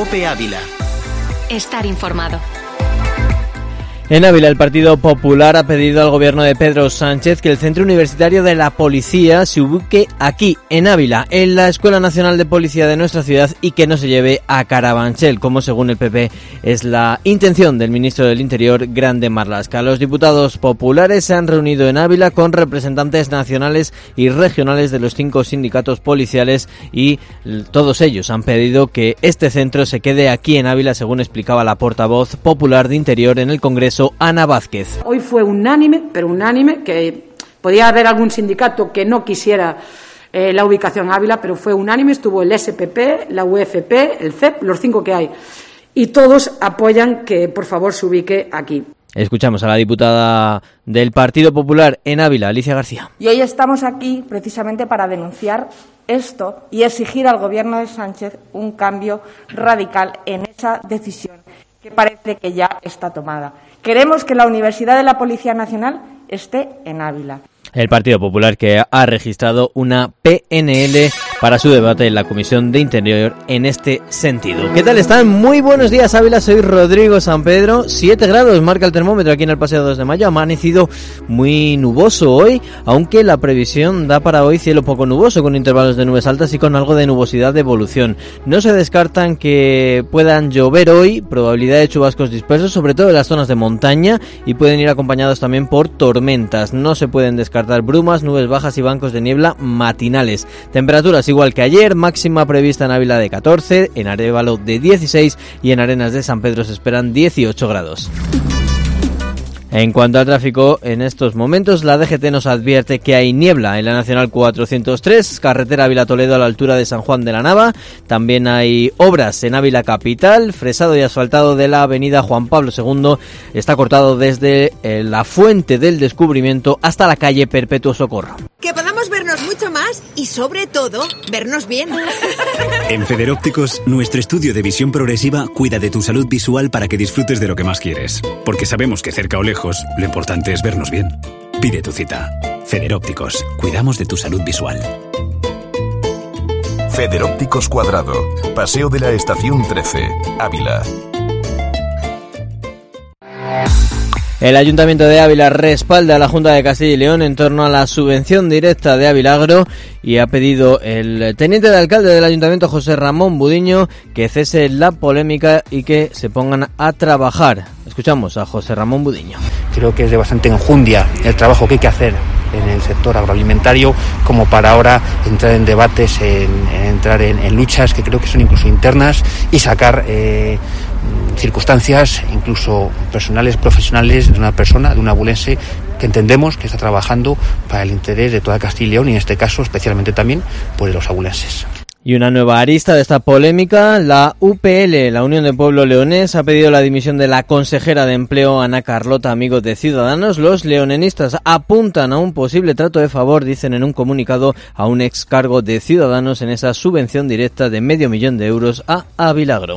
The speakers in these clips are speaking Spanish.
COPE Ávila. Estar informado. En Ávila, el Partido Popular ha pedido al gobierno de Pedro Sánchez que el Centro Universitario de la Policía se ubique aquí, en Ávila, en la Escuela Nacional de Policía de nuestra ciudad, y que no se lleve a Carabanchel, como según el PP es la intención del ministro del Interior, Grande Marlaska. Los diputados populares se han reunido en Ávila con representantes nacionales y regionales de los 5 sindicatos policiales y todos ellos han pedido que este centro se quede aquí en Ávila, según explicaba la portavoz popular de Interior en el Congreso, Ana Vázquez. Hoy fue unánime, que podía haber algún sindicato que no quisiera la ubicación en Ávila, pero fue unánime, estuvo el SPP, la UFP, el CEP, los 5 que hay, y todos apoyan que por favor se ubique aquí. Escuchamos a la diputada del Partido Popular en Ávila, Alicia García. Y hoy estamos aquí precisamente para denunciar esto y exigir al gobierno de Sánchez un cambio radical en esa decisión que parece que ya está tomada. Queremos que la Universidad de la Policía Nacional esté en Ávila. El Partido Popular, que ha registrado una PNL para su debate en la Comisión de Interior en este sentido. ¿Qué tal están? Muy buenos días, Ávila. Soy Rodrigo San Pedro. 7 grados marca el termómetro aquí en el Paseo 2 de Mayo. Ha amanecido muy nuboso hoy, aunque la previsión da para hoy cielo poco nuboso, con intervalos de nubes altas y con algo de nubosidad de evolución. No se descartan que puedan llover hoy, probabilidad de chubascos dispersos, sobre todo en las zonas de montaña, y pueden ir acompañados también por tormentas. No se pueden descartar brumas, nubes bajas y bancos de niebla matinales. Temperaturas igual que ayer, máxima prevista en Ávila de 14, en Arévalo de 16 y en Arenas de San Pedro se esperan 18 grados. En cuanto al tráfico, en estos momentos la DGT nos advierte que hay niebla en la Nacional 403, carretera Ávila-Toledo a la altura de San Juan de la Nava. También hay obras en Ávila capital, fresado y asfaltado de la avenida Juan Pablo II. Está cortado desde la Fuente del Descubrimiento hasta la calle Perpetuo Socorro. Que podamos vernos mucho más y, sobre todo, vernos bien. En Federópticos, nuestro estudio de visión progresiva cuida de tu salud visual para que disfrutes de lo que más quieres. Porque sabemos que cerca o lejos, lo importante es vernos bien. Pide tu cita. Federópticos, cuidamos de tu salud visual. Federópticos Cuadrado, Paseo de la Estación 13, Ávila. El Ayuntamiento de Ávila respalda a la Junta de Castilla y León en torno a la subvención directa de Avilagro y ha pedido el teniente de alcalde del Ayuntamiento, José Ramón Budiño, que cese la polémica y que se pongan a trabajar. Escuchamos a José Ramón Budiño. Creo que es de bastante enjundia el trabajo que hay que hacer en el sector agroalimentario como para ahora entrar en debates, entrar en luchas que creo que son incluso internas y sacar circunstancias incluso personales, profesionales de una persona, de un abulense que entendemos que está trabajando para el interés de toda Castilla y León y en este caso especialmente también por los abulenses. Y una nueva arista de esta polémica, la UPL, la Unión del Pueblo Leonés, ha pedido la dimisión de la consejera de Empleo, Ana Carlota Amigo de Ciudadanos. Los leonenistas apuntan a un posible trato de favor, dicen en un comunicado, a un excargo de Ciudadanos en esa subvención directa de €500.000 de euros a Avilagro.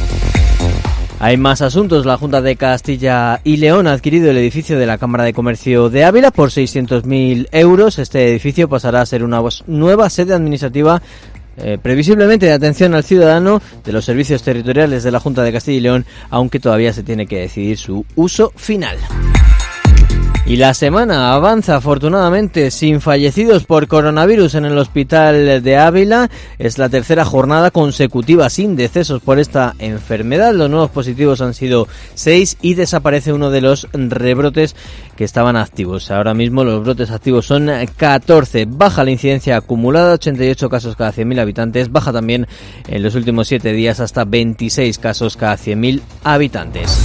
Hay más asuntos. La Junta de Castilla y León ha adquirido el edificio de la Cámara de Comercio de Ávila por 600.000 euros. Este edificio pasará a ser una nueva sede administrativa previsiblemente de atención al ciudadano de los servicios territoriales de la Junta de Castilla y León, aunque todavía se tiene que decidir su uso final. Y la semana avanza afortunadamente sin fallecidos por coronavirus en el hospital de Ávila. Es la tercera jornada consecutiva sin decesos por esta enfermedad. Los nuevos positivos han sido 6 y desaparece uno de los rebrotes que estaban activos. Ahora mismo los brotes activos son 14. Baja la incidencia acumulada, 88 casos cada 100.000 habitantes. Baja también en los últimos 7 días hasta 26 casos cada 100.000 habitantes.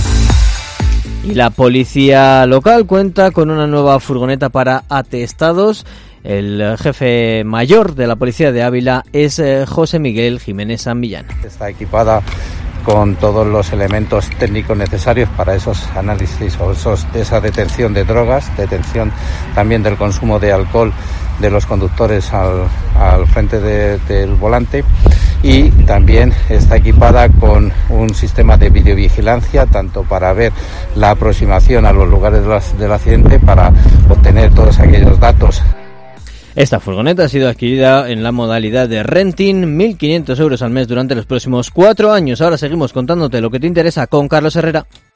Y la policía local cuenta con una nueva furgoneta para atestados. El jefe mayor de la policía de Ávila es José Miguel Jiménez San Millán. Está equipada con todos los elementos técnicos necesarios para esos análisis o esa detención de drogas, detención también del consumo de alcohol de los conductores al frente del volante, y también está equipada con un sistema de videovigilancia tanto para ver la aproximación a los lugares del accidente, para obtener todos aquellos datos. Esta furgoneta ha sido adquirida en la modalidad de renting, 1.500 euros al mes durante los próximos 4 años. Ahora seguimos contándote lo que te interesa con Carlos Herrera.